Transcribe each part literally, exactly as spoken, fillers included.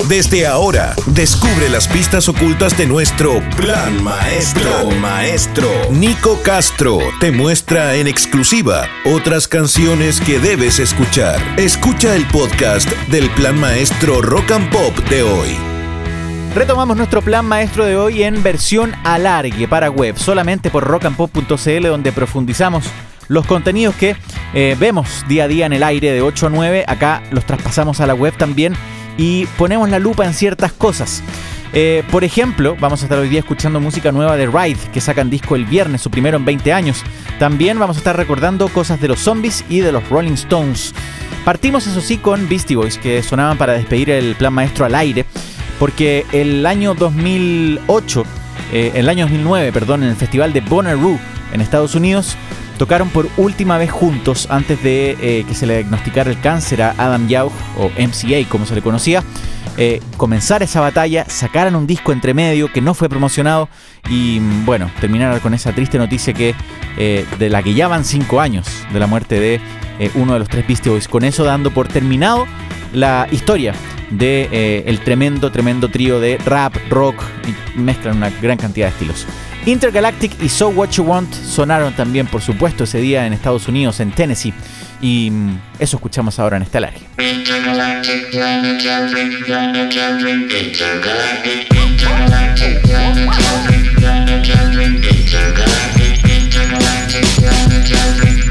Desde ahora, descubre las pistas ocultas de nuestro Plan Maestro. Plan Maestro. Nico Castro te muestra en exclusiva otras canciones que debes escuchar. Escucha el podcast del Plan Maestro Rock and Pop de hoy. Retomamos nuestro Plan Maestro de hoy en versión alargue para web, solamente por rock and pop punto c l, donde profundizamos los contenidos que eh, vemos día a día en el aire de ocho a nueve. Acá los traspasamos a la web también y ponemos la lupa en ciertas cosas. Eh, por ejemplo, vamos a estar hoy día escuchando música nueva de Ride, que sacan disco el viernes, su primero en veinte años. También vamos a estar recordando cosas de los Zombies y de los Rolling Stones. Partimos, eso sí, con Beastie Boys, que sonaban para despedir el Plan Maestro al aire, porque el año dos mil ocho, eh, el año dos mil nueve, perdón, en el festival de Bonnaroo en Estados Unidos, tocaron por última vez juntos antes de eh, que se le diagnosticara el cáncer a Adam Yauch, o M C A como se le conocía. Eh, comenzar esa batalla, sacaran un disco entre medio que no fue promocionado y, bueno, terminar con esa triste noticia que eh, de la que ya van cinco años de la muerte de eh, uno de los tres Beastie Boys. Con eso dando por terminado la historia de eh, el tremendo, tremendo trío de rap, rock, y mezclan una gran cantidad de estilos. Intergalactic y So What You Want sonaron también, por supuesto, ese día en Estados Unidos, en Tennessee. Y mm, eso escuchamos ahora en este alargue. Intergalactic, intergalactic, intergalactic, intergalactic, intergalactic, intergalactic, intergalactic, intergalactic, intergalactic, intergalactic,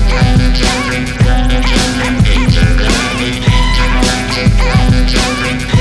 intergalactic.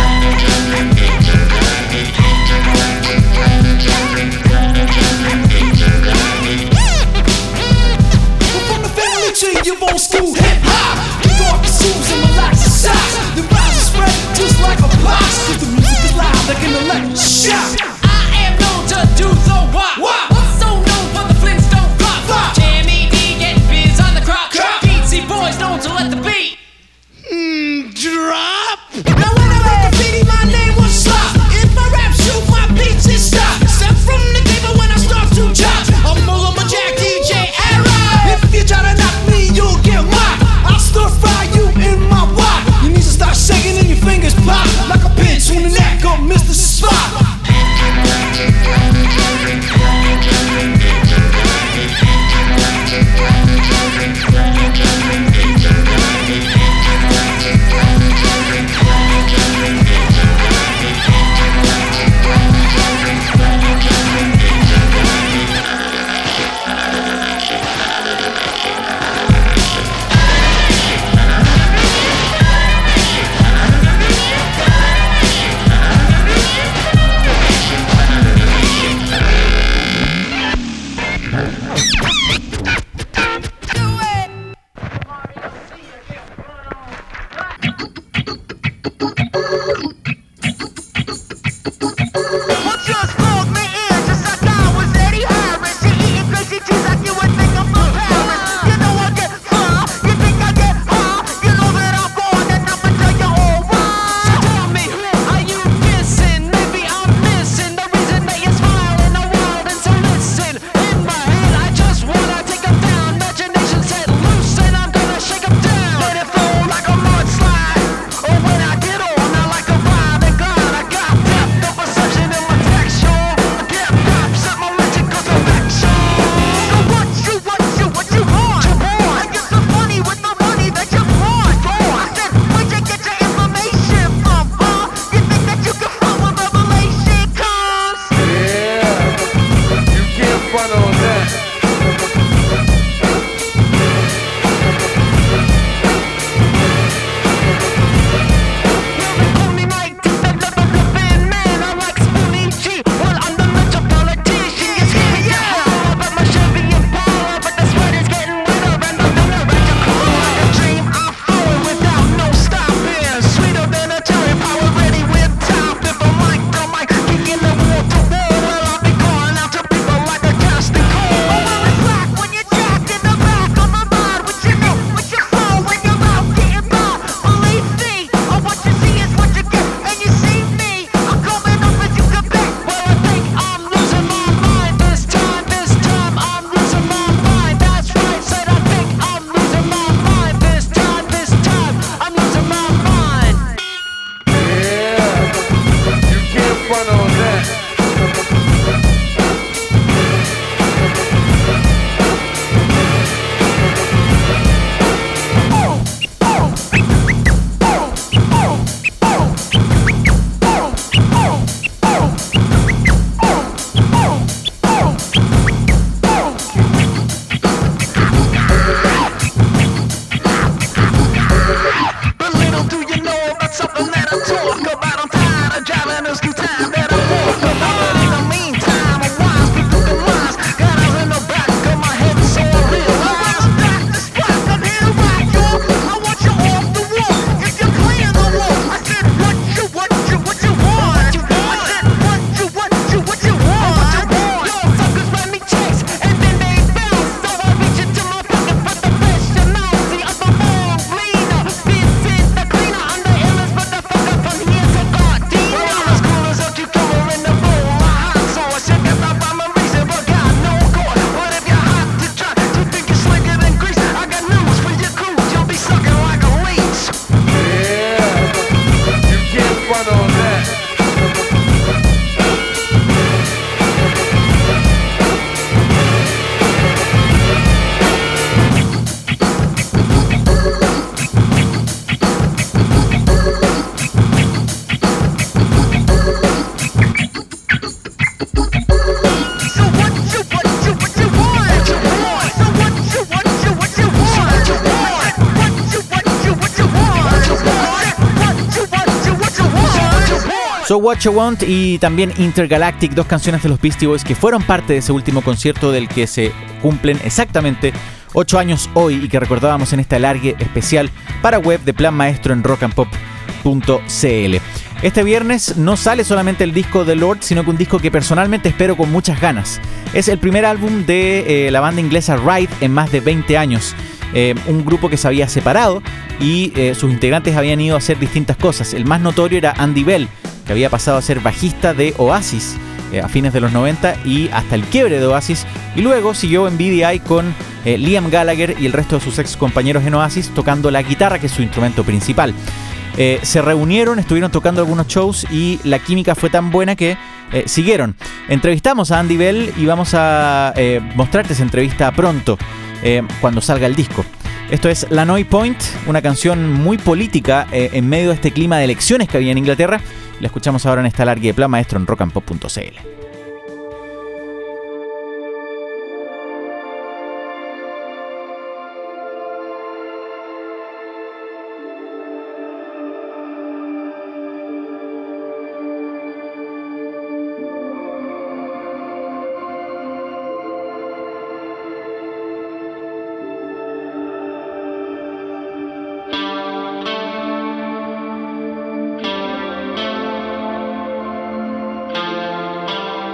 So What You Want y también Intergalactic, dos canciones de los Beastie Boys que fueron parte de ese último concierto del que se cumplen exactamente ocho años hoy y que recordábamos en esta alargue especial para web de Plan Maestro en rock and pop punto c l. Este viernes no sale solamente el disco de Lorde, sino que un disco que personalmente espero con muchas ganas. Es el primer álbum de eh, la banda inglesa Ride en más de veinte años. Eh, un grupo que se había separado y eh, sus integrantes habían ido a hacer distintas cosas. El más notorio era Andy Bell, que había pasado a ser bajista de Oasis eh, a fines de los noventa y hasta el quiebre de Oasis, y luego siguió en B D I con eh, Liam Gallagher y el resto de sus ex compañeros en Oasis tocando la guitarra, que es su instrumento principal. Eh, se reunieron, estuvieron tocando algunos shows y la química fue tan buena que eh, siguieron. Entrevistamos a Andy Bell y vamos a eh, mostrarte esa entrevista pronto, eh, cuando salga el disco. Esto es Lannoy Point, una canción muy política eh, en medio de este clima de elecciones que había en Inglaterra. La escuchamos ahora en esta alargue de Plan Maestro en rock and pop punto c l. Thank you.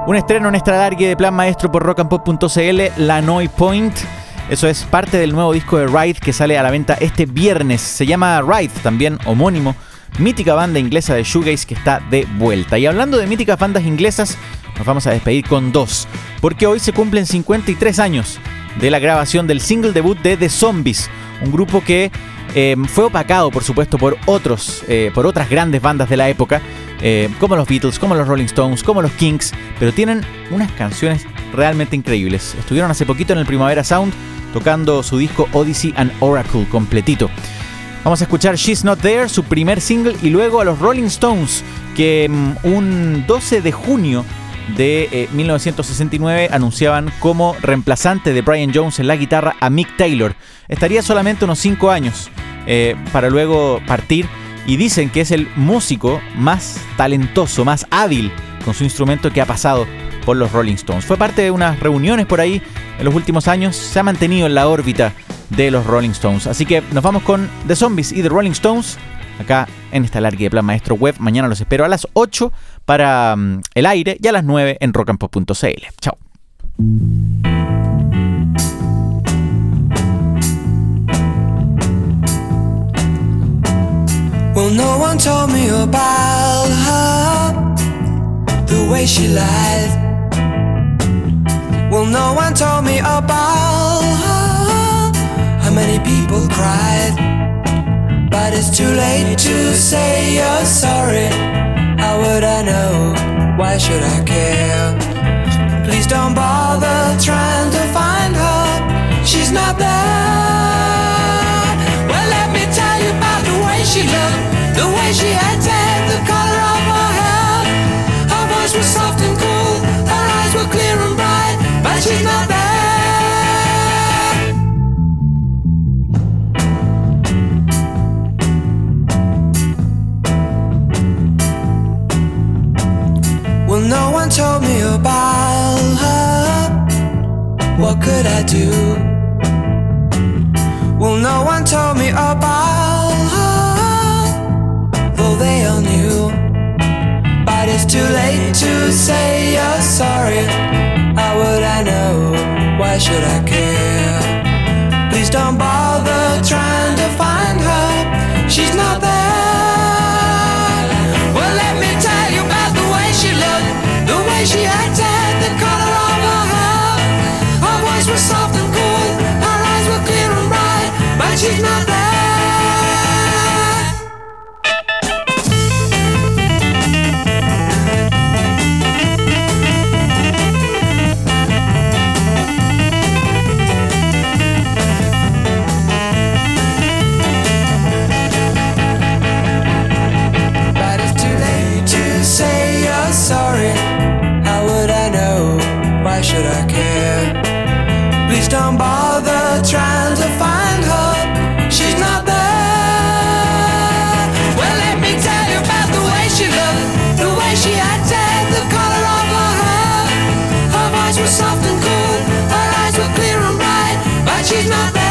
Un estreno en extra largue de Plan Maestro por rock and pop punto c l, La Noi Point. Eso es parte del nuevo disco de Ride que sale a la venta este viernes. Se llama Ride, también homónimo. Mítica banda inglesa de shoegaze que está de vuelta. Y hablando de míticas bandas inglesas, nos vamos a despedir con dos, porque hoy se cumplen cincuenta y tres años de la grabación del single debut de The Zombies, un grupo que eh, fue opacado, por supuesto, por otros, eh, por otras grandes bandas de la época, eh, como los Beatles, como los Rolling Stones, como los Kinks, pero tienen unas canciones realmente increíbles. Estuvieron hace poquito en el Primavera Sound tocando su disco Odyssey and Oracle completito. Vamos a escuchar She's Not There, su primer single, y luego a los Rolling Stones, que um, un doce de junio de eh, mil novecientos sesenta y nueve anunciaban como reemplazante de Brian Jones en la guitarra a Mick Taylor. Estaría solamente unos cinco años eh, para luego partir, y dicen que es el músico más talentoso, más hábil con su instrumento que ha pasado por los Rolling Stones. Fue parte de unas reuniones por ahí en los últimos años, se ha mantenido en la órbita de los Rolling Stones. Así que nos vamos con The Zombies y The Rolling Stones acá en esta larga de Plan Maestro Web. Mañana los espero a las ocho para um, el aire y a las nueve en rock and pop punto c l. Chao. Well, no one told me about her, the way she lied. Well, no one told me about her, how many people cried. But it's too late to say you're sorry. How would I know? Why should I care? Please don't bother trying to find her. She's not there. Well, let me tell you about the way she looked, the way she acted, the color of her hair. Her voice was soft and cool, her eyes were clear and bright, but she's not there. Well, no one told me about her. What could I do? Well, no one told me about her, though they all knew. But it's too late to say you're sorry. How would I know? Why should I care? Please don't bother trying to find her. She's not there. Well, let me tell you about the way she looked, the way she acted, the color of her hair. Her voice was soft and cool, her eyes were clear and bright, but she's not there. But it's too late to say you're sorry. How would I know? Why should I care? Please don't bother trying to find her. She's not there. Well, let me tell you about the way she looked, the way she acted, the color of her hair. Her voice was soft and cool, her eyes were clear and bright, but she's not there.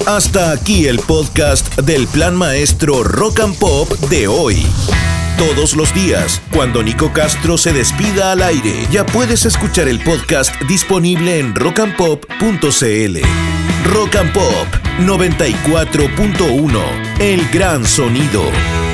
Hasta aquí el podcast del Plan Maestro Rock and Pop de hoy. Todos los días, cuando Nico Castro se despida al aire, ya puedes escuchar el podcast disponible en rock and pop punto c l. Rock and Pop noventa y cuatro punto uno, el gran sonido.